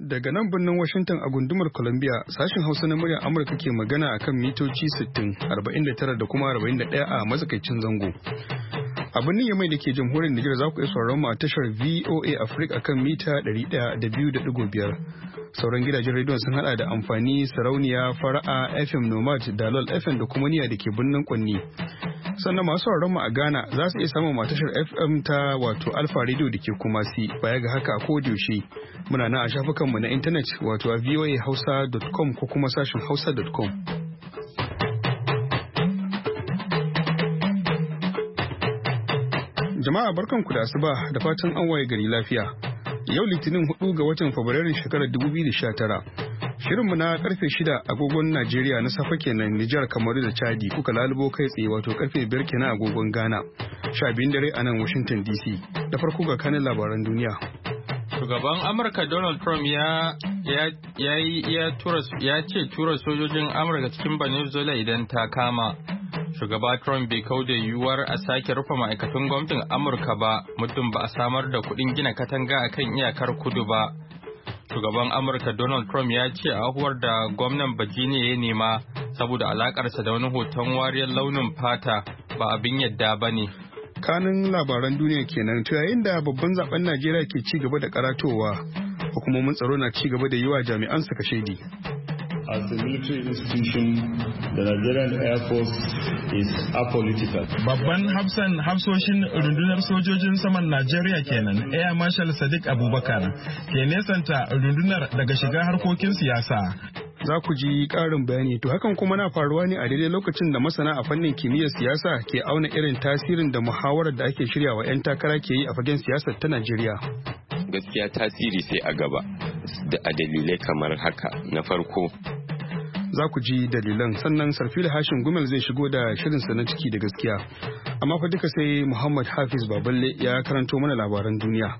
daga nan birnin Washington a gundumar Columbia sashen Hausa na muryar Amurka ke magana akan mitoci 60, 49 da kuma 41 a matsakaicin zango. A birnin Yamai da ke jamhuriyar Nijar za ku iya sauraron mu a tashar VOA Africa akan mita 102.5. Sauran gidajen rediyon sun hada da amfani sarauniya fara'a FM Nomad da LOL FM da kuma niya da ke birnin Kwanni. Sannan masu sauraron mu a Ghana za su iya samun matashar FM ta wato Alpha Radio da ke Kumasi. Baya ga haka a yaushe muna nan a shafukanmu na intanet wato a voahausa.com ko kuma sashin hausa.com. Jama'a barkanku da asuba da fatan an waye gari lafiya. Yau Litinin 4 ga watan Fabrairun shekarar 2019. Shirinmu na karfe 6 agogon Najeriya na safe kenan Nijar, Kamaru da Chadi kuka lalubo kai tsaye wato karfe 5 kenan agogon Ghana. 12 dare a nan Washington DC. Da farko ga kanin labaran duniya. Shugaban Amurka Donald Trump ya ce tura sojojin Amurka cikin Venezuela idan ta kama. Shugaba Trump bai kauda yiwuwar a sake rufe ma'aikatan gwamnatin Amurka ba muddin ba a samar da kuɗin gina katanga a kan iyakar kudu ba. Shugaban Amurka Donald Trump ya ce ahuwar da gwamnan Virginia ya nema saboda alakarsa da wani hoton wariyar launin fata ba abin yadda ba ne. Kanin labaran duniya kenan to yayin da babban zaben Najeriya ke ci gaba da karatowa, hukumomin tsaro na ci gaba da yi wa jami'an su kashedi. As a military institution, the Nigerian Air Force is apolitical. Babban hafsoshin rundunar sojojin saman Najeriya kenan, Air Marshal Sadiq Abubakar, ke nesanta rundunar daga shiga harkokin siyasa. Za ku ji ƙarin bayani, to hakan kuma na faruwa ne a daidai lokacin da masana a fannin kimiyyar siyasa ke auna irin tasirin da muhawarar da ake shiryawa 'yan takara ke yi a fagen siyasar ta Najeriya. Gaskiya tasiri sai a gaba da a dalilai kamar haka. Na farko, za ku ji dalilan, sannan Sarfila Hashin Gumel zai shigo da shirinsa na ciki da gaskiya. Amma fa duka sai Muhammad Hafiz Baballe ya karanto mana labaran duniya.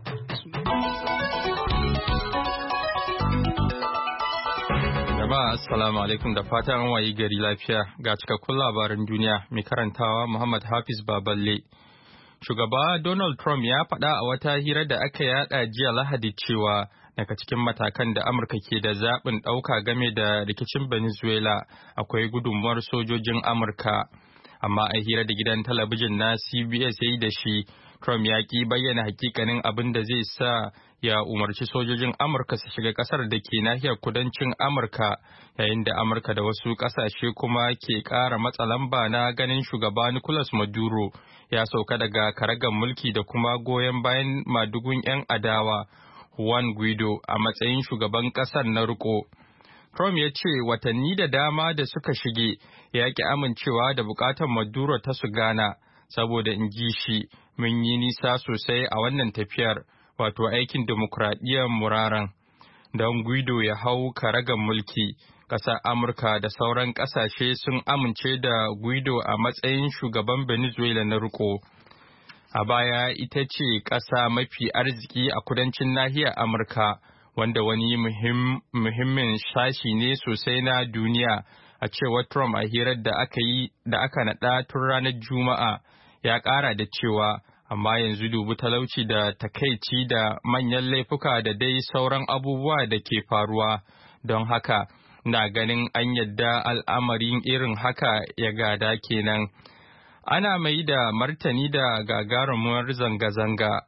Jama'a assalamu alaikum da fatan an wayi gari lafiya ga cikakkun labaran duniya mai karantawa Muhammad Hafiz Baballe. Shugaba Donald Trump ya faɗa a wata hira da aka yada jiya Lahadi cewa daga cikin matakan da Amurka ke da zaɓin ɗauka game da rikicin Venezuela akwai gudunmuwar sojojin Amurka. Amma a hira da gidan talabijin na CBS ya yi da shi, Trump ya ƙi bayyana hakikanin abin da zai sa ya umarci sojojin Amurka su shiga ƙasar da ke nahiyar kudancin Amurka, yayin da Amurka da wasu ƙasashe kuma ke ƙara matsa lamba na ganin shugaba Nicolas Maduro ya sauka daga karagar mulki da kuma goyon bayan madugun 'yan adawa Juan Guaido a matsayin shugaban ƙasar na riko. Trump ya ce watanni da dama da suka shige ya ki amincewa da buƙatar Maduro ta su gana, saboda in ji shi mun yi nisa sosai a wannan tafiyar, wato aikin dimokuraɗiyyar muraran. Don Guaido ya hau karagar mulki, ƙasar Amurka da sauran ƙasashe sun amince da Guaido a matsayin shugaban Venezuela na riko. A baya ita ce ƙasa mafi arziki a kudancin nahiyar Amurka, wanda wani muhimmin sashi ne sosai na duniya, a cewar Trump a hirar da aka naɗa tun ranar Juma'a. Ya ƙara da cewa, amma yanzu dubi talauci da takaici da manyan laifuka da dai sauran abubuwa da ke faruwa, don haka na ganin an yadda al'amarin irin haka ya gada kenan. Ana mai da martani da gagarumar zanga-zanga.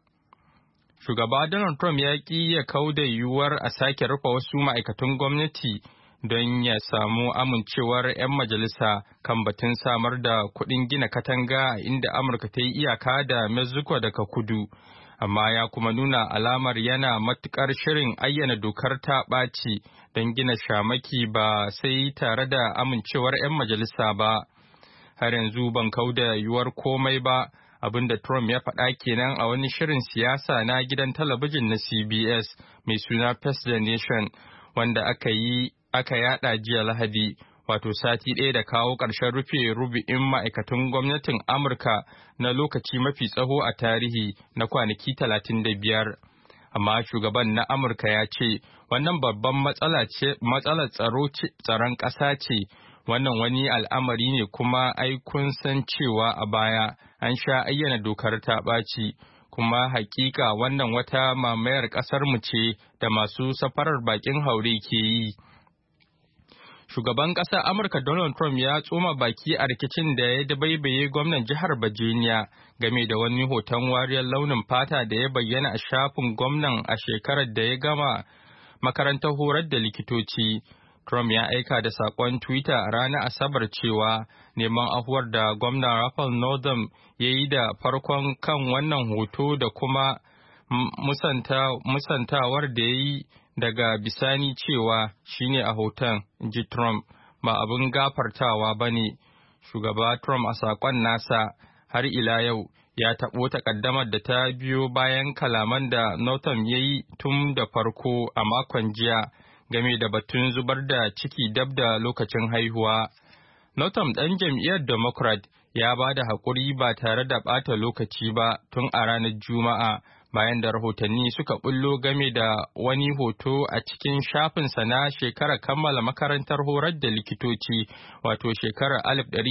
Shugaba Donald Trump ya ƙi ya kauda yiwuwar a sake rufe wasu ma'aikatan gwamnati don ya samu amincewar 'yan majalisa kan batun samar da kuɗin gina katanga inda Amurka ta yi iyaka da Mexico daga kudu. Amma ya kuma nuna alamar yana matuƙar shirin ayyana dokar ta ɓaci don gina shamaki ba sai tare da amincewar 'yan majalisa ba. Har yanzu ban kauda yiwuwar komai ba, abinda Trump ya faɗa kenan a wani shirin siyasa na gidan talabijin na CBS mai suna Face the Nation, wanda aka yada jiya Lahadi, wato sati ɗaya da kawo ƙarshen rufe rubu'in ma'aikatan gwamnatin Amurka na lokaci mafi tsaho a tarihi na kwanaki 35. Amma shugaban na Amurka ya ce wannan babban matsalar tsaron ƙasa ce. Wannan wani al'amari ne kuma ai kun san cewa a baya an sha ayyana dokar ta ɓaci, kuma hakika wannan wata mamayar ƙasar mu ce da masu safarar bakin haure ke yi. Shugaban ƙasar Amurka Donald Trump ya tsoma baki a rikicin da ya dabaibaye gwamnan jihar Virginia game da wani hoton wariyar launin fata da ya bayyana a shafin gwamnan a shekarar da ya gama makarantar horar da likitoci. Trump ya aika da saƙon Twitter a ranar Asabar cewa neman afuwar da gwamnan Raphael Northam ya yi da farkon kan wannan hoto da kuma musantawar da ya yi daga bisani cewa shine a hoton, ji Trump, ba abin gafartawa ba ne. Shugaba Trump a saƙon nasa har ila yau ya taɓo takaddamar da ta biyo bayan kalaman da Northam ya yi tun da farko a makon jiya game da batun zubar da ciki dab da lokacin haihuwa. Northam ɗan jam'iyyar Democrat ya ba da haƙuri ba tare da ɓata lokaci ba tun a ranar Juma'a bayan da rahotanni suka bullo game da wani hoto a cikin shafinsa na shekarar kammala makarantar horar da likitoci wato shekarar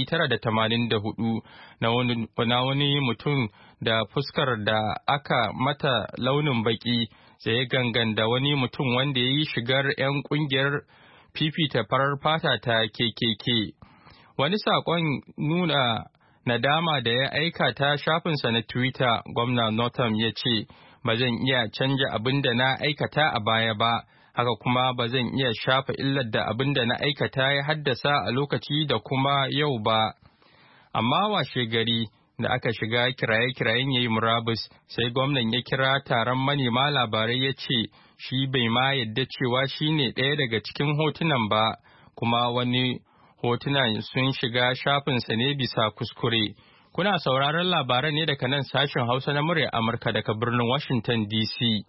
1984 na wani mutum da fuskar da aka mata launin baki tsaye gangan da wani mutum wanda ya yi shigar 'yan kungiyar fifita farar fata ta KKK. Wani saƙon nuna nadama da ya aika ta shafinsa na Twitter, gwamna Northam ya ce, ba zan iya canja abin da na aikata a baya ba, haka kuma ba zan iya shafa illar da abin da na aikata ya haddasa a lokaci da kuma yau ba. Amma washe gari da aka shiga kiraye-kirayen yayi murabus, sai gwamnan ya kira taron manema labarai ya ce, shi bai ma yadda cewa shi ne ɗaya daga cikin hotunan ba, kuma wani hotunan sun shiga shafinsa ne bisa kuskure. Kuna sauraron labaran ne daga nan sashen Hausa na murya Amurka daga birnin Washington DC.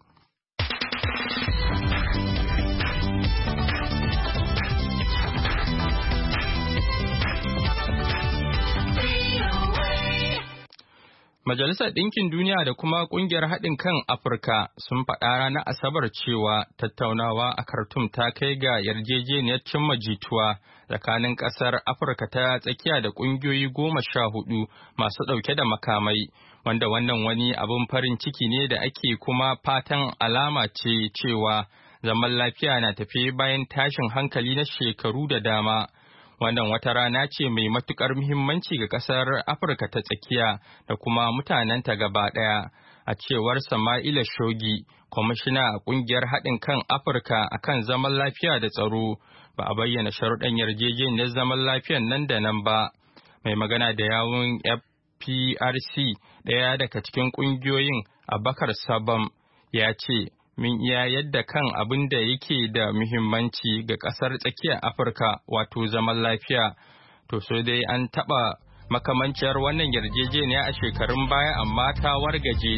Majalisar Ɗinkin Duniya da kuma Ƙungiyar Haɗin kan Afirka sun faɗa ranar Asabar cewa tattaunawa a Khartoum ta kai ga yarjejeniyar cimma jituwa tsakanin ƙasar Afirka ta tsakiya da ƙungiyoyi 14 masu ɗauke da makamai, wanda wannan wani abin farin ciki ne da ake kuma fatan alama ce cewa zaman lafiya na tafe bayan tashin hankali na shekaru da dama. Wannan wata rana ce mai matukar muhimmanci ga ƙasar Afirka ta tsakiya da kuma mutanenta gaba ɗaya, a cewar Sama'ila Shogi, kwamishina a ƙungiyar haɗin kan Afirka akan zaman lafiya da tsaro. Ba a bayyana sharuɗan yarjejeniyar zaman lafiyan nan da nan ba. Mai magana da yawun FPRC, ɗaya daga cikin ƙungiyoyin, Abakar Sabam, ya ce, min iya yadda kan abin da yake da muhimmanci ga ƙasar tsakiyar Afirka wato zaman lafiya. To so dai an taɓa makamanciyar wannan yarjejeniya a shekarun baya amma ta wargaje.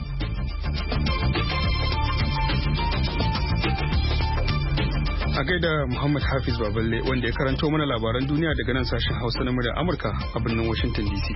A gaida Muhammad Hafiz Baballe wanda ya karanto mana labaran duniya daga nan sashen Hausa na muryar Amurka a birnin Washington DC.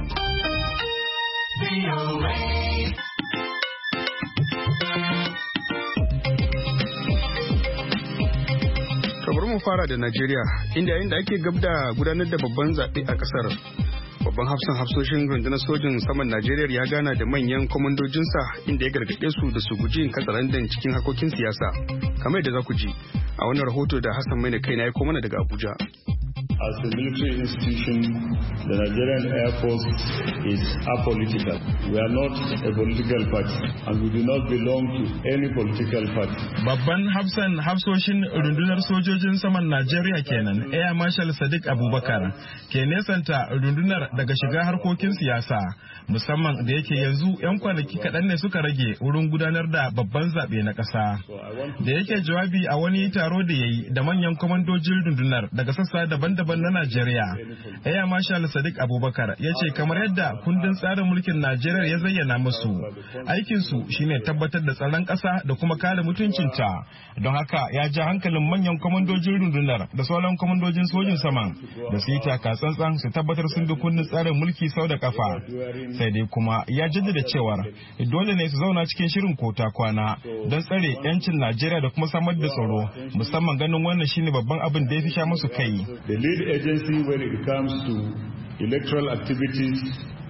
Bari mu fara da Najeriya, inda yayin da ake gab da gudanar da babban zaɓe a ƙasar. Babban hafsoshin rundunar sojin saman Najeriya ya gana da manyan kwamandojinsa inda ya gargaɗe su da su guji yin katsalandan cikin harkokin siyasa. Kamar yadda za ku ji a wannan rahoto da Hassan Maina kai na ya mana daga Abuja. As a military institution, the Nigerian Air Force is apolitical. We are not a political party and we do not belong to any political party. Babban hafsoshin rundunar sojojin saman Najeriya kenan, Air Marshal Sadiq Abubakar, ke nesanta rundunar daga shiga harkokin siyasa, musamman da yake yanzu 'yan kwanaki kaɗan ne suka rage wurin gudanar da babban zaɓe na ƙasa. Da yake jawabi a wani taro da ya yi da manyan kwamandojin rundunar daga sassa daban-daban na Najeriya, Air Marshal Sadiq Abubakar ya ce kamar yadda kundin tsarin mulkin Najeriya ya zayyana musu, aikinsu shine tabbatar da tsaron ƙasa da kuma kare mutuncinta. Don haka ya ja hankalin manyan kwamandojin rundunar da sauran kwamandojin sojin saman da su yi taka tsantsan su tabbatar sun bi kundin tsarin mulki sau da kafa. Sai dai kuma ya jaddada cewar dole ne su zauna cikin shirin kota kwana don tsare 'yancin Najeriya da kuma samar da tsaro, musamman ganin wannan shine babban abin da ya fi sha musu kai. The lead agency when it comes to electoral activities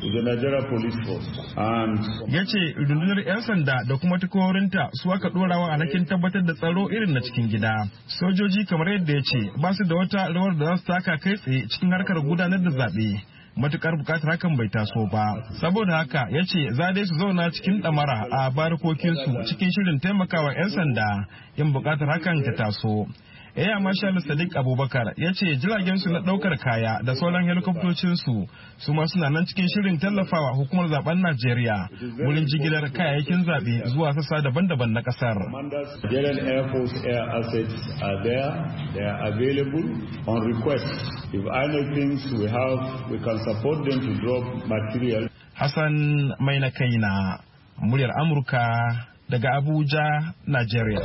with the Nigeria Police Force. Ya ce rundunar 'yan sanda da kuma takwarorinta su aka ɗorawa alhakin tabbatar da tsaro irin na cikin gida. Sojoji kamar yadda ya ce ba su da wata rawar da za su taka kai tsaye cikin harkar gudanar da zaɓe. Matukar bukatar hakan bai taso ba, saboda haka ya ce za dai su zauna cikin ɗamara a barikokinsu cikin shirin taimakawa 'yan sanda in bukatar hakan ta taso. Air Marshal Sadiq Abubakar ya ce jiragensu na ɗaukar kaya da sauran helikoptocinsu su ma suna nan cikin shirin tallafawa hukumar zaben Najeriya wurin jigilar kayayyakin zaɓe zuwa sassa daban-daban na ƙasar. Nigerian Air Force air assets are there, they are available on request. If any things we have, we can support them to drop material. Hassan Maina Kaina, muryar Amurka daga Abuja, Najeriya.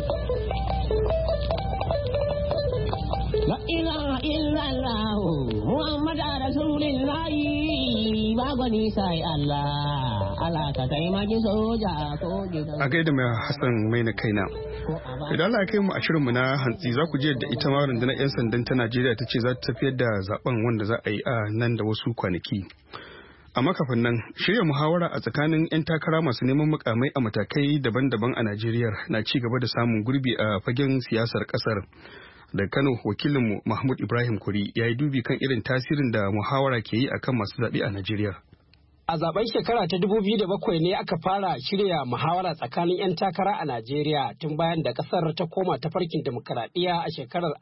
La ilaha illallah Muhammad Rasulullah ba gwani sai Allah Allah ka taimaki soja ko gidan. A gaida mai Hassan Maina Kaina. Idan Allah ya kai mu a shirinmu na hantsi za ku je da ita ma rundunar 'yan sandan ta Najeriya ta ce za ta tafiyar da zaben wanda za a yi a nan da wasu kwanaki. Amma kafin nan shirya muhawara a tsakanin 'yan takara masu neman mukamai a matakai daban-daban a Najeriya na ci gaba da samun gurbi a fagen siyasar kasar. Daga Kano wakilinmu Mahmud Ibrahim Kuri ya yi dubi kan irin tasirin da muhawara ke yi akan masu zaɓe a Najeriya. A zaben shekara ta 2007 ne aka fara shirya muhawara tsakanin 'yan takara a Najeriya tun bayan da kasar ta koma ta farkin demokaradiyya a shekarar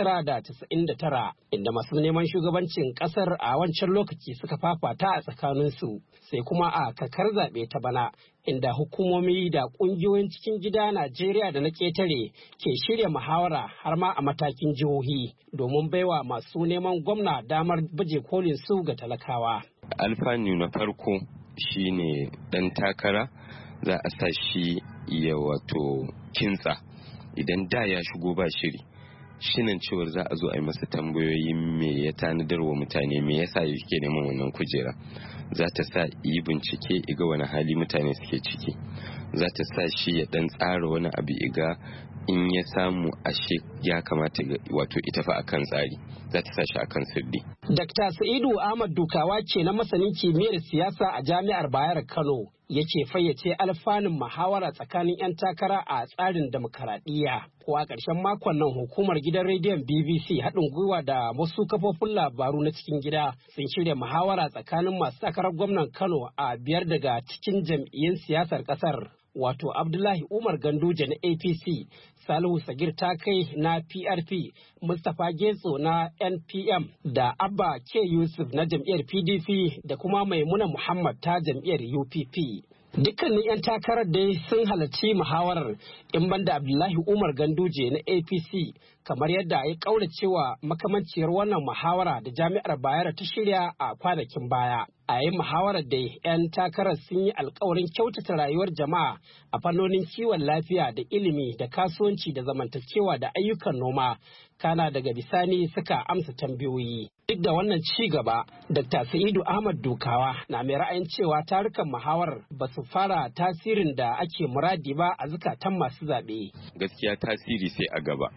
1999 inda masu neman shugabancin kasar a wancan lokaci suka fafata a tsakaninsu sai kuma a kakar zaɓe ta bana inda hukumomi da ƙungiyoyin cikin gida Najeriya da na ƙetare ke shirya muhawara har ma a matakin jihohi domin baiwa masu neman gwamna damar baje kolin su ga talakawa. Alfanu na farko shine dan takara za a sa shi ya wato kintsa idan da ya shigo ba shiri shinan cewar za a zo a yi masa tambayoyi me ya tanadar wa mutane me yasa yake neman wannan kujera za ta sa yi bincike iga wani hali mutane suke ciki za ta sa shi ya dan tsara wani abu iga in ya samu ashe ya kamata wato ita fa akan tsari za ta sa shi akan sirri. Dr. Sa'idu Ahmad Dukawa ce na masanin kimiyyar siyasa a Jami'ar Bayero Kano yake fayyace alfanun muhawara tsakanin 'yan takara a tsarin demokaradiyya. Ko a ƙarshen makon nan hukumar gidan rediyon BBC haɗin gwiwa da wasu kafofin labaru na cikin gida sun shirya muhawara tsakanin masu takarar gwamnan Kano a 5 daga cikin jam'iyyun siyasar ƙasar. Wato Abdullahi Umar Ganduje na APC, Salihu Sagir Takai na PRP, Mustapha Getso na NPM da Abba K. Yusuf na jam'iyyar PDP da kuma Maimuna Muhammad ta jam'iyyar UPP. Dukkanin 'yan takarar dai sun halarci muhawarar in banda Abdullahi Umar Ganduje na APC kamar yadda ya kauracewa makamanciyar wannan muhawara da Jami'ar Bayero ta shirya a kwanakin baya. A yayin muhawarar da 'yan takarar sun yi alkawarin kyautata rayuwar jama'a a fannonin kiwon lafiya da ilimi da kasuwanci da zamantakewa da ayyukan noma. Kana daga bisani suka amsa tambayoyi. Duk da wannan ci gaba, Dr. Sa'idu Ahmad Dukawa na mai ra'ayin cewa tarukan muhawarar ba su fara tasirin da ake muradi ba a zukatan masu zaɓe. Gaskiya tasiri sai a gaba.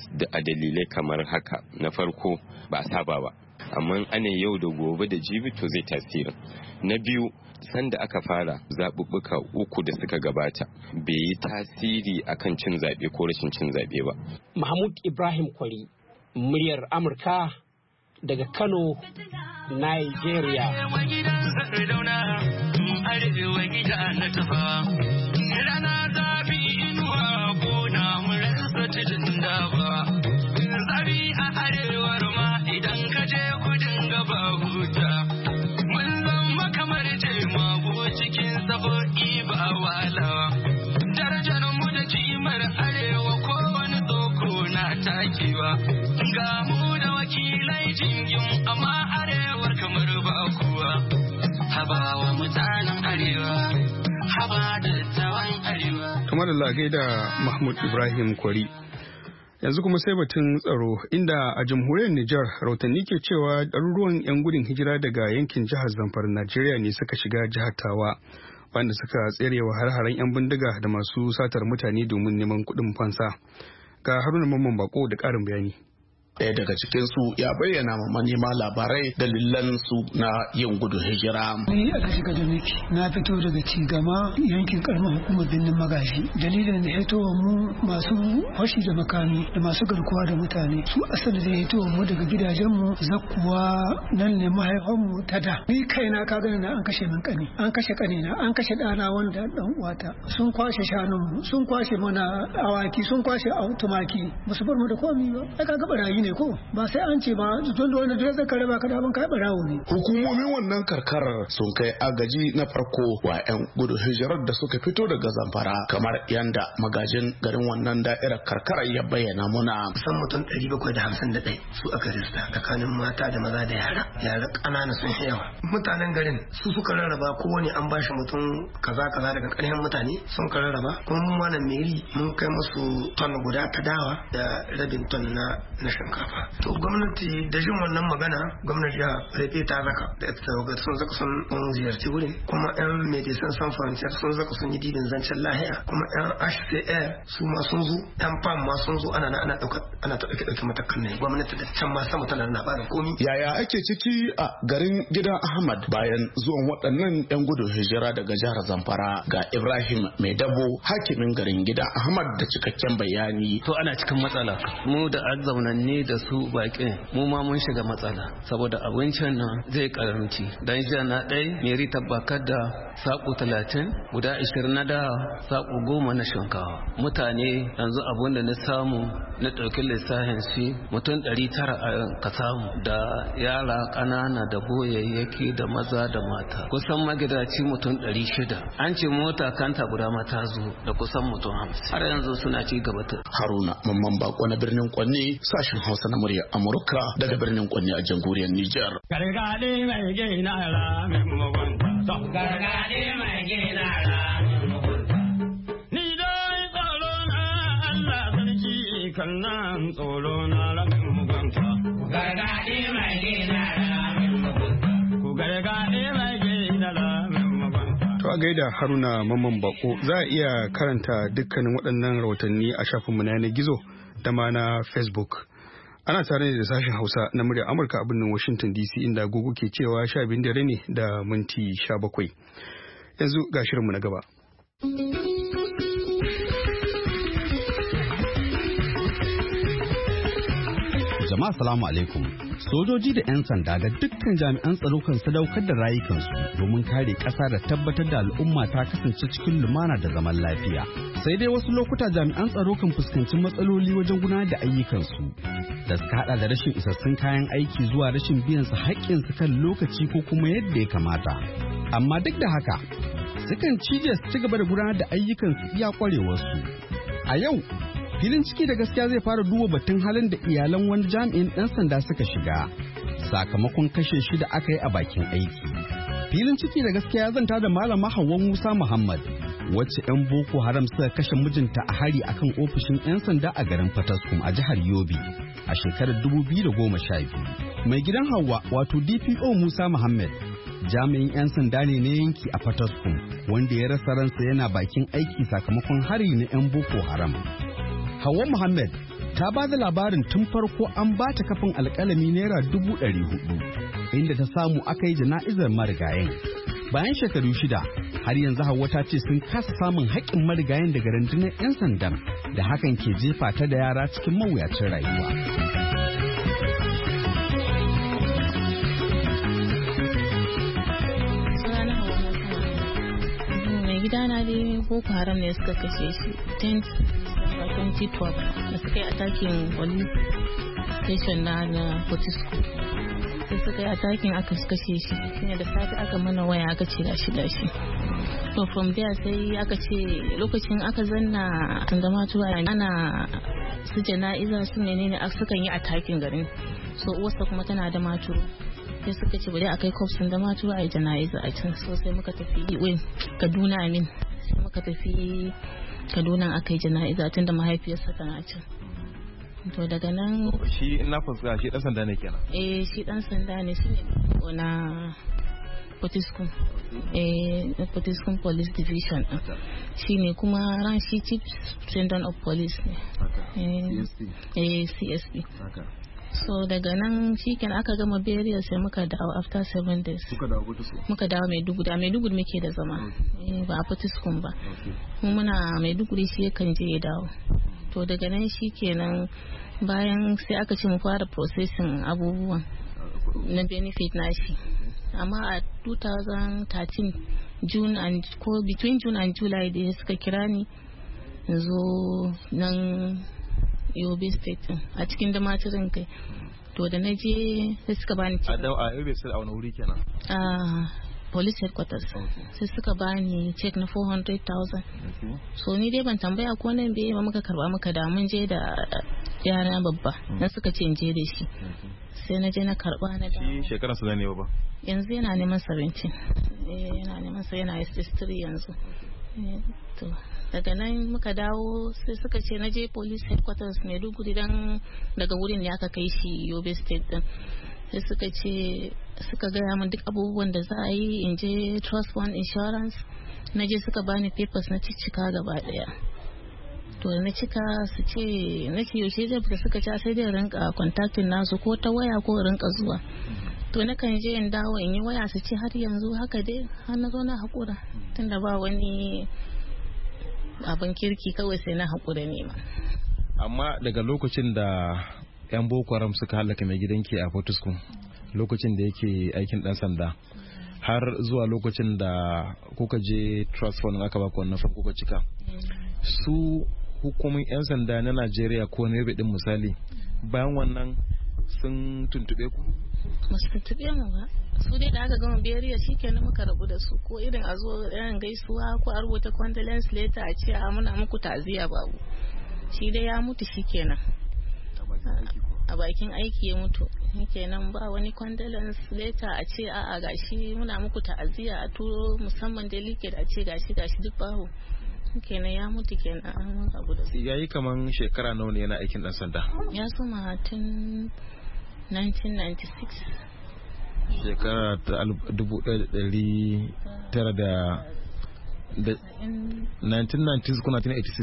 A dalilai kamar haka na farko ba a saba ba. Amma ana yau da gobe da jibi to zai tasiri. Na biyu sanda aka fara zaɓuɓɓuka 3 da suka gabata bai yi tasiri akan cin zaɓe ko rashin cin zaɓe ba. Mahmud Ibrahim Kwari, muryar Amurka daga Kano, Nigeria. Ga mu da wakilai jingin amma arewar kamar ba kuwa habawa mutanen arewa haba da tawan arewa. Kamar da lagai da Mahmud Ibrahim Kwari. Yanzu kuma sai batun tsaro inda a jamhuriyar Nijar rahotanni ke cewa ɗaruruwan 'yan gudun hijira daga yankin jihar Zamfara Najeriya ne suka shiga jihar Tawa wanda suka tserewa har-haren 'yan bindiga da masu satar mutane domin neman kuɗin fansa. Ga Haruna Mamman Bako da ƙarin bayani. ɗaya daga cikin su ya bayyana ma manema labarai dalilan su na yin gudun hijira. Ni a shiga da nake na fito daga Cigama yankin karamar hukumar Birnin Magaji. Dalilin da hitowar mu masu fashi da makami da masu garkuwa da mutane su asali da hitowar mu daga gidajen mu zakkuwa nan ne mahaifan mu ta da. Ni kaina ka gani na an kashe min kani, an kashe kanina, an kashe ɗana wanda dan uwata. Sun kwashe shanun mu, sun kwashe mana awaki, sun kwashe tumaki, ba su bar mu da komi ba. Ai kaga barayi ne ko? Ba sai an ce ba don da wanda duk zaka raba ka da abin kai barawo ne. Hukumomin wannan karkarar sun kai agaji na farko wa 'yan gudun hijirar da suka fito daga Zamfara kamar yanda magajin garin wannan da'irar karkarar ya bayyana muna. Kusan mutum 751 su aka rista tsakanin mata da maza da yara ƙanana sun yawa. Mutanen garin su suka rarraba kowane an bashi mutum kaza daga ƙarfin mutane sun ka rarraba kuma mun wannan meri mun kai musu ton guda ta dawa da rabin ton na shinkafa. To gwamnati da jin wannan magana gwamnati ya rafe ta zaka da ita sun zaka sun ziyarci wurin kuma 'yan Medecins Sans Frontieres sun zaka sun yi dibin zancen lahiya kuma 'yan HCR su ma sun zo 'yan PAM ma sun zo ana ta ɗauke matakan ne gwamnati da can ma sama tana na bada komi. Yaya ake ciki a garin gidan Ahmad bayan zuwan waɗannan 'yan gudun hijira daga jihar Zamfara? Ga Ibrahim Mai Dabo hakimin garin gidan Ahmad da cikakken bayani. To ana cikin matsala mu da azzaunanne da su baƙin mu ma mun shiga matsala saboda abincin nan zai karanci dan jiya na ɗai meri tabbakar da saƙo 30 guda 20 na da saƙo 10 na shinkawa. Mutane yanzu abun da na samu na ɗauki lissafin shi mutum 900 ka samu da yara ƙanana da boyayyaki da maza da mata kusan magidaci mutum 600. An ce mota kanta guda mata zo da kusan mutum 50 har yanzu suna ci gaba. Haruna Mamman Bako na birnin Kwanne sashen Hausa na murya Amurka daga birnin Kwanne a jamhuriyar Nijar. Gargaɗi mai gina ra mai mugunta. Gargaɗi mai gina ra mai mugunta. Ni dai tsoro na Allah sarki kan nan tsoro na ra mai mugunta. Gargaɗi mai gina ra mai mugunta. Ku gargaɗi mai gina ra mai mugunta. To a gaida Haruna Mamman Bako za a iya karanta dukkanin waɗannan rahotanni a shafinmu na yanar gizo da ma na Facebook. Ana tare da sashen Hausa na muryar Amurka a birnin Washington DC inda agogo ke cewa 12 dare ne da minti 17. Yanzu ga shirinmu na gaba. Jama'a salamu alaikum. Sojoji da 'yan sanda da dukkan jami'an tsaro kan sadaukar da rayukansu domin kare ƙasa da tabbatar da al'umma ta kasance cikin lumana da zaman lafiya. Sai dai wasu lokuta jami'an tsaro kan fuskanci matsaloli wajen gudanar da ayyukansu da suka hada da rashin isassun kayan aiki zuwa rashin biyan su haƙƙinsu kan lokaci ko kuma yadda ya kamata. Amma duk da haka, sukan cije su ci gaba da gudanar da ayyukansu iya ƙwarewarsu. A yau, filin ciki da gaskiya zai fara duba batun halin da iyalan wani jami'in ɗan sanda suka shiga sakamakon kashe shi da aka yi a bakin aiki. Filin ciki da gaskiya zan tada malama Hauwa Musa Muhammad wacce 'yan Boko Haram suka kashe mijinta a hari akan ofishin 'yan sanda a garin Fataskum a jihar Yobe a shekarar 2012. Mai gidan Hauwa wato DPO Musa Muhammad jami'in 'yan sanda ne na yanki a Fataskum wanda ya rasa ransa yana bakin aiki sakamakon hari na 'yan Boko Haram. Hauwa Muhammad ta ba da labarin tun farko an ba ta kafin alƙalami naira 400 inda ta samu aka yi jana'izar marigayen. Bayan shekaru 6 har yanzu Hauwa ta ce sun kasa samun haƙƙin marigayen daga rundunar 'yan sandan da hakan ke jefa ta da yara cikin mawuyacin rayuwa. Mai gidana dai Boko Haram ne suka kashe shi 2012 da suka yi atakin police station na Fortisco. Sai suka yi atakin aka kashe shi shine da safe aka mana waya aka ce gashi. So from there sai aka ce lokacin aka zanna Tandamatuwa ana su jana'iza su ne sukan yi atakin garin. So uwarsa kuma tana da maturu. Sai suka ce bari a kai kofsin da matuwa a yi jana'iza a can. So sai muka tafi Kaduna sai muka tafi Kaduna aka yi jana'iza tun da mahaifiyarsa tana can. To daga nan shi na fuska shi dan sanda ne kenan. Shi dan sanda ne shine na Fortiskum. Fortiskum Police Division. Shine kuma ran shi Chief Superintendent of Police ne. CSP. so daga nan shikenan aka gama burial sai muka dawo after 7 days muka dawo Maiduguri. A Maiduguri muke da zama ba a Potiskum ba. Mu muna Maiduguri shi yakan je ya dawo. To daga nan shikenan bayan sai aka ce mu fara processing abubuwan na benefit nashi, amma a 2013 between June and July da suka kira ni zo nan Yobe State a cikin Damatirin kai. To da na je sai suka bani a Yobe State a wani wuri kenan? Police headquarters. Sai suka bani check na 400,000. So ni dai ban tambaya ko nan bai ba, muka karba muka da mun je da yara babba na suka ce in je da shi. Sai na je na karba na da shi. Shekaran sa ne ba? Yanzu yana neman 17. Yana neman sa yana SS3 yanzu. To daga nan muka dawo sai suka ce na je police headquarters Maiduguri dan daga wurin ne aka kai shi Yobe State din. Sai suka gaya min duk abubuwan da za a yi, in je trust fund insurance. Na je suka bani papers na cika gaba daya. To na cika su ce na ce yaushe zai fita, suka ce sai dai rinka contacting nasu ko ta waya ko rinka zuwa. To na kan je in dawo in yi waya su ce har yanzu haka dai, har na zo na hakura tunda ba wani abin kirki, kawai sai na hakura ne ma. Amma daga lokacin da 'yan Boko Haram suka halaka mai gidanki a Potiskum, lokacin da yake aikin dan sanda, har zuwa lokacin da kuka je trust fund aka baku wannan fund kuka cika, su hukumin 'yan sanda na Najeriya ko na Yobe din misali, bayan wannan sun tuntube ku? Masu tuntube mu ba, su dai da aka gama beriya shikenan muka rabu da su, ko irin a zo yan gaisuwa ko a rubuta condolence letter a ce a muna muku ta'aziyya babu. Shi dai ya mutu shikenan. A bakin aiki ya mutu kenan, ba wani condolence letter a ce a'a gashi muna muku ta'aziyya a turo musamman delicate a ce gashi duk babu. Kenan ya mutu kenan an abu da su. Yayi kaman shekara nawa ne yana aikin dan sanda? Ya soma tun 1996. Shekara ta 1990 ko 1986?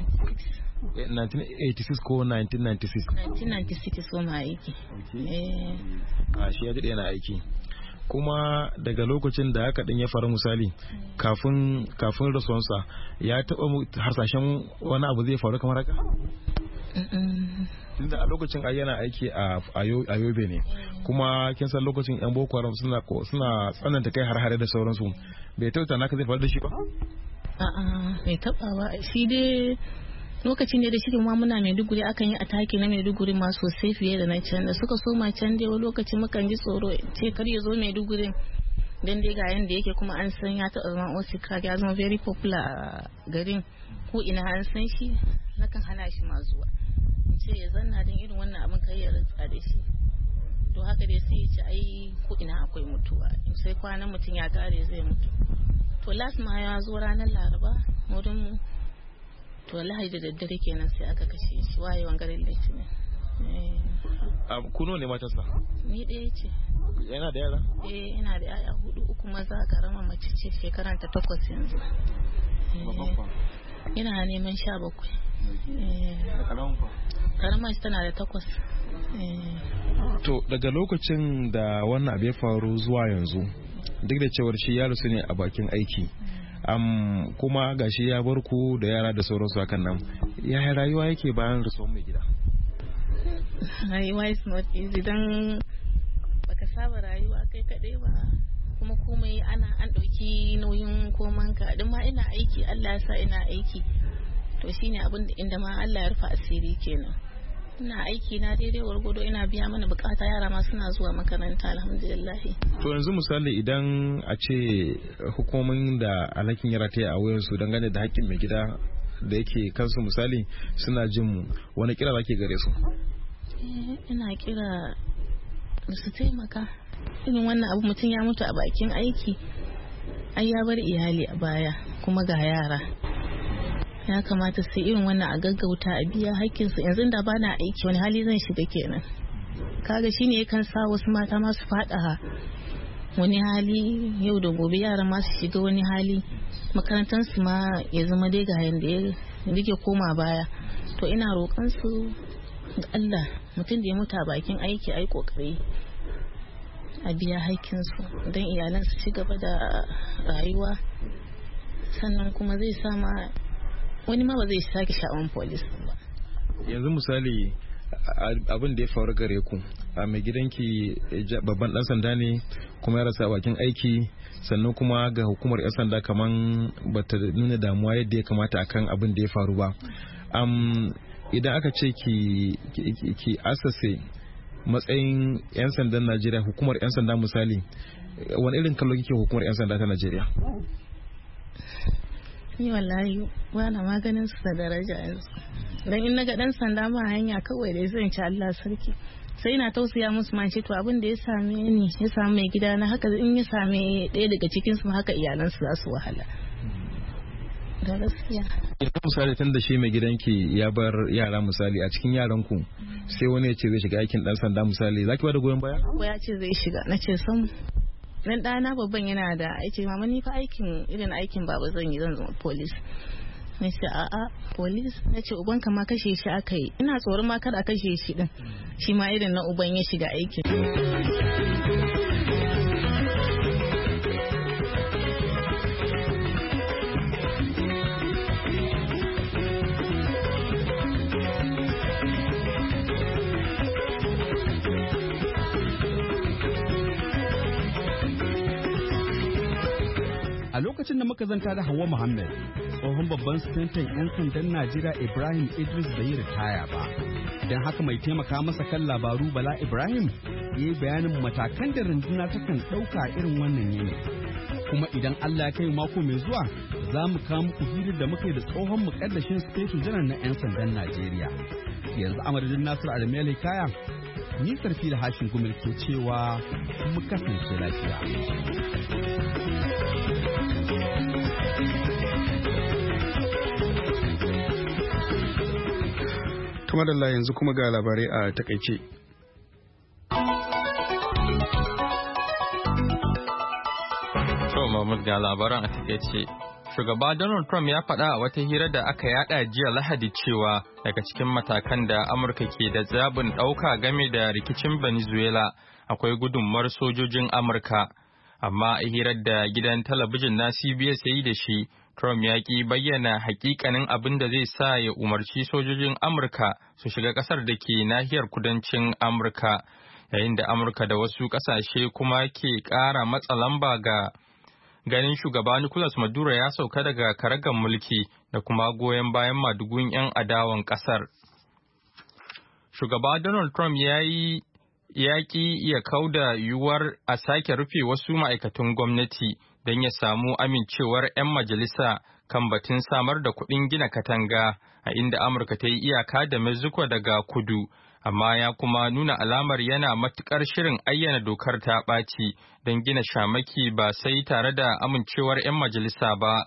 1986 ko 1996? 1996 soma aiki. Shi ya daɗe yana aiki. Kuma daga lokacin da haka din ya faru misali, kafin rasuwansa ya taɓa harsashen wani abu zai faru kamar haka? Tunda a lokacin yana aiki a Yobe ne, kuma kin san lokacin 'yan Boko Haram suna tsananta kai har-hare da sauransu, bai taɓa naka zai faru da shi ba? Bai taɓa ba, shi dai lokacin da shirin ma muna Maiduguri akan yi ataki na Maiduguri ma sosai fiye da na can. Da suka soma can dai wani lokaci mukan ji tsoro ce kar ya zo Maiduguri dan dai ga yanda yake, kuma an san ya taɓa zama Osika, ya zama very popular a garin, ko ina an san shi. Nakan hana shi ma zuwa, in ce ya zanna don irin wannan abin kai ya rantsa da shi. To haka dai sai ya ce ai ko ina akwai mutuwa, sai kwanan mutum ya kare zai mutu. To last ma ya zo ranar Laraba wurin mu, to wallahi da daddare kenan sai aka kashe shi, wayewan garin Litinin. Kuno ne matarsa? Ni ɗaya ce. Yana da yara? Yana da yaya 4, 3 maza, karama mace ce, shekaranta 8 yanzu. Yana neman 17. Karama tana da 8. To daga lokacin da wannan abu ya faru zuwa yanzu, duk da cewar shi ya rasu ne a bakin aiki, kuma gashi ya bar ku da yara da sauransu hakan nan, yaya rayuwa yake bayan rasuwan mai gida? Rayuwa is not easy, dan baka saba rayuwa kai kadai ba, kuma komai an ɗauki nauyin komanka. Dan ma ina aiki, Allah ya sa ina aiki, to shine abin da inda ma Allah ya rufa asiri kenan. Ina aiki na daidai gwargwado, ina biya mana bukata, yara ma suna zuwa makaranta alhamdulillah. To yanzu misali idan a ce hukumomin da alhakin yara ta yi a wayansu dangane da hakkin mai gida da yake kansu misali suna jin mu, wani kira zake gare su? Ina kira su taimaka. Irin wannan abu, mutum ya mutu a bakin aiki, ai ya bar iyali a baya kuma ga yara. Ya kamata sai irin wannan a gaggauta a biya hakkinsu. Yanzu da bana aiki wani hali zan shiga kenan. Kaga shine yakan sa wasu mata ma su fada wani hali, yau da gobe yara ma su shiga wani hali, makarantar su ma ya zama dai ga yanda ya rike koma baya. To ina roƙon su Allah mutum da ya mutu a bakin aiki ai kokari a biya haƙƙinsu don iyalan su ci gaba da rayuwa, sannan kuma zai sama wani ma ba zai sake sha'awan polis ba. Yanzu misali abin da ya faru gare ku a mai gidanki babban dan sanda ne kuma ya rasa bakin aiki, sannan kuma ga hukumar 'yan sanda kaman bata nuna damuwa yadda ya kamata akan abin da ya faru ba. Idan aka ce ki asase matsayin 'yan sandan Najeriya, hukumar 'yan sanda misali, wani irin kallo kike hukumar 'yan sanda ta Najeriya? Ni wallahi ba na maganin su da daraja yanzu, dan in naga dan sanda ma hanya kawai da zan ci Allah sarki, sai na tausaya musu ma ce to abin da ya same ni ya samu mai gida na, haka in ya same ɗaya daga cikin su haka iyalansu za su wahala. Da gaskiya. Idan misali tun da shi mai gidanki ya bar yara misali a cikin yaran ku sai wani ya ce zai shiga aikin dan sanda misali, zaki ba da goyon baya? Ko ya ce zai shiga, na ce sam. Dan ɗana babban yana da aice mama ni fa aikin irin aikin baba zan yi, zan zama police. Na ce a'a police, na ce uban ka ma kashe shi aka yi, ina tsoron ma kada a kashe shi din, shi ma irin na uban ya shiga aikin. A lokacin da muka zanta da Hauwa Muhammad, tsohon babban sufetan 'yan sandan Najeriya Ibrahim Idris bai yi ritaya ba. Don haka mai taimaka masa kan labaru Bala Ibrahim ya yi bayanin matakan da runduna takan ɗauka irin wannan yanayi. Kuma idan Allah ya kai mako mai zuwa, za mu kawo muku hirar da muka yi da tsohon mukaddashin sufetan janar na 'yan sandan Najeriya. Yanzu a madadin Nasiru Adamu Kaya, ni Sarfi da Hashin Gumil ke cewa mu kasance lafiya. Kuma da yanzu kuma ga labarai a takaice. To Mahmud ga labaran a takaice. Shugaba Donald Trump ya faɗa a wata hira da aka yada jiya Lahadi cewa daga cikin matakan da Amurka ke da zabin ɗauka game da rikicin Venezuela akwai gudunmawar sojojin Amurka. Amma a hirar da gidan talabijin na CBS ya yi da shi, Trump ya ki bayyana hakikanin abin da zai sa ya umarci sojojin Amurka su shiga ƙasar da ke nahiyar kudancin Amurka, yayin da Amurka da wasu ƙasashe kuma ke ƙara matsa lamba ga ganin shugaba Nicolas Maduro ya sauka daga karagar mulki da kuma goyon bayan madugun 'yan adawan ƙasar. Shugaba Donald Trump ya ƙi ya kauda yiwuwar a sake rufe wasu ma'aikatan gwamnati don ya samu amincewar 'yan majalisa kan batun samar da kuɗin gina katanga a inda Amurka ta yi iyaka da Mexico daga kudu, amma ya kuma nuna alamar yana matuƙar shirin ayyana dokar ta ɓaci don gina shamaki ba sai tare da amincewar 'yan majalisa ba.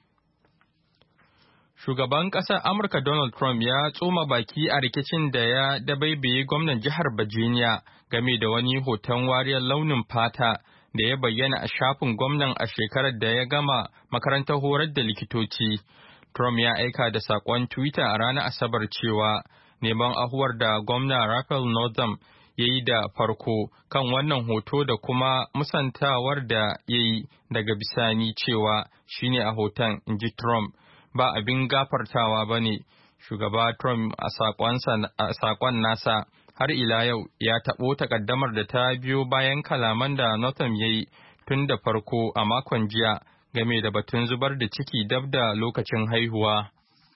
Shugaban ƙasar Amurka Donald Trump ya tsoma baki a rikicin da ya dabaibaye gwamnan jihar Virginia game da wani hoton wariyar launin fata da ya bayyana a shafin gwamnan a shekarar da ya gama makarantar horar da likitoci. Trump ya aika da saƙon Twitter a ranar Asabar cewa neman ahuwar da gwamna Raphael Northam ya yi da farko kan wannan hoto da kuma musantawar da ya yi daga bisani cewa shine a hoton, inji Trump. Ba abin gafartawa ba ne. Shugaba Trump a saƙon nasa har ila yau ya taɓo takaddamar da ta biyo bayan kalaman da Northam ya yi tun da farko a makon jiya game da batun zubar da ciki dab da lokacin haihuwa.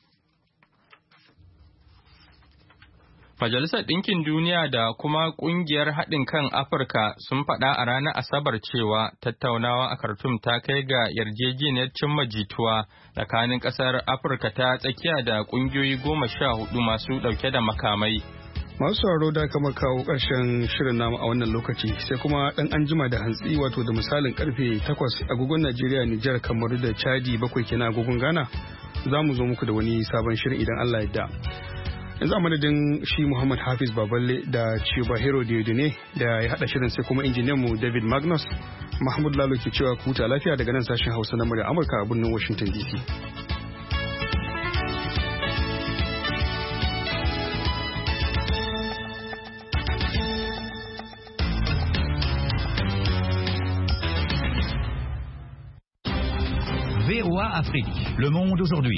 Majalisar Ɗinkin Duniya da kuma Ƙungiyar Haɗin kan Afirka sun faɗa a ranar Asabar cewa tattaunawa a Khartoum ta kai ga yarjejeniyar cimma jituwa tsakanin ƙasar Afirka ta tsakiya da ƙungiyoyi 14 masu ɗauke da makamai. Masu sauraro da kama kawo ƙarshen shirin namu a wannan lokaci sai kuma ɗan anjima da hantsi wato da misalin karfe 8 agogon Najeriya, Nijar, Kamaru da Chadi 7 kenan agogon Ghana za mu zo muku da wani sabon shirin idan Allah ya yarda. Yanzu a madadin shi Muhammad Hafiz Baballe da Chibahiro Diodune da ya haɗa shirin sai kuma injiniyanmu David Magnus, Mahmud Lalo ke cewa ku huta lafiya daga nan sashen Hausa na murya Amurka a birnin Washington DC. VOA Afrique. Le monde aujourd'hui.